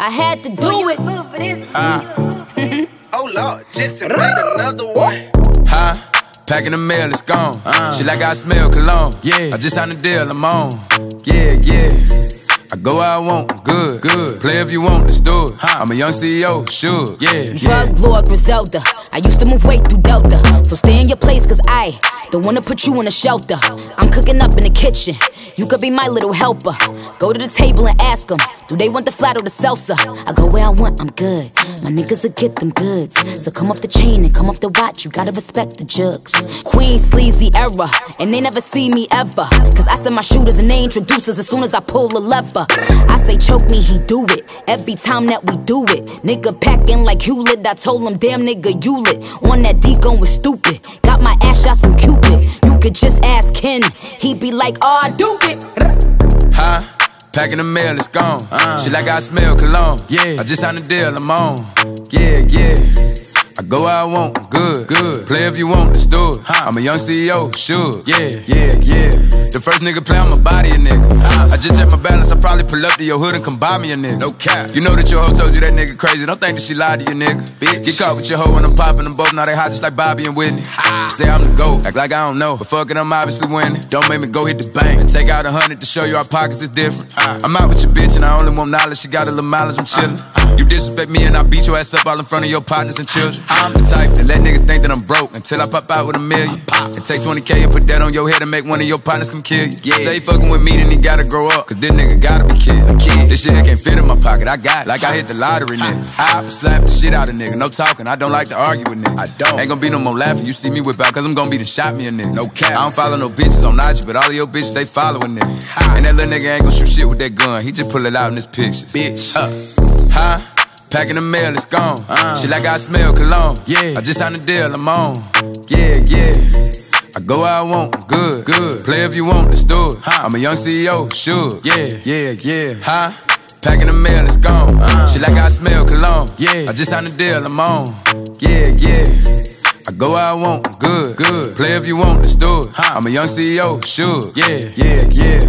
I had to do it. Oh Lord, Jetson made another one. Huh? Packing the mail, it's gone. She like I smell cologne. Yeah, I just signed a deal, I'm on. Yeah, yeah. I go where I want, I'm good, good. Play if you want, let's do it. I'm a young CEO, sure, yeah. Drug Lord Griselda. I used to move weight through Delta. So stay in your place, cause I don't wanna put you in a shelter. I'm cooking up in the kitchen. You could be my little helper. Go to the table and ask them, do they want the flat or the salsa? I go where I want, I'm good. My niggas will get them goods. So come off the chain and come off the watch. You gotta respect the jugs. Queen sleazy era, and they never see me ever. Cause I send my shooters and they introduce us as soon as I pull a lever. I say choke me, he do it. Every time that we do it. Nigga packing like Hewlett. I told him, damn nigga, you lit. On that D going stupid. Got my ass shots from Cupid. You could just ask Ken. He be like, oh, I do it. Huh? Packing the mail, it's gone. She like I smell cologne. Yeah, I just signed a deal, I'm on. Yeah, yeah. I go where I want, I'm good, good. Play if you want, let's do it. I'm a young CEO, sure. Yeah, yeah, yeah. The first nigga play on my body, a nigga. I just check my balance, I probably pull up to your hood and come buy me a nigga. No cap. You know that your hoe told you that nigga crazy. Don't think that she lied to you, nigga. Bitch. Get caught with your hoe when I'm popping them both. Now they hot just like Bobby and Whitney. Say I'm the GOAT, act like I don't know. But fuck it, I'm obviously winning. Don't make me go hit the bank and take out 100 to show you our pockets is different. I'm out with your bitch and I only want knowledge. She got a little mileage, I'm chillin'. You disrespect me and I beat your ass up all in front of your partners and children. I'm the type that let nigga think that I'm broke until I pop out with $1 million. And take 20K and put that on your head and make one of your partners come kill you. Yeah. Say he fucking with me, then he gotta grow up, cause this nigga gotta be kid. This shit can't fit in my pocket, I got it, like I hit the lottery, nigga. I slap the shit out of nigga, no talking, I don't like to argue with nigga. I don't. Ain't gonna be no more laughing, you see me whip out, cause I'm gonna be the shot me a nigga. No cap. I don't follow no bitches on IG, but all of your bitches, they following nigga. And that little nigga ain't gonna shoot shit with that gun, he just pull it out in his pictures. Bitch. Huh? Packing the mail, it's gone. She like I smell cologne. Yeah, I just signed a deal, I'm on. Yeah, yeah. I go where I want, I'm good, good. Play if you want, let's do it. I'm a young CEO, sure. Yeah, yeah, yeah. Huh? Packing the mail, it's gone. She like I smell cologne. Yeah, I just signed a deal, I'm on. Yeah, yeah. I go where I want, I'm good, good. Play if you want, let's do it. I'm a young CEO, sure. Yeah, yeah, yeah.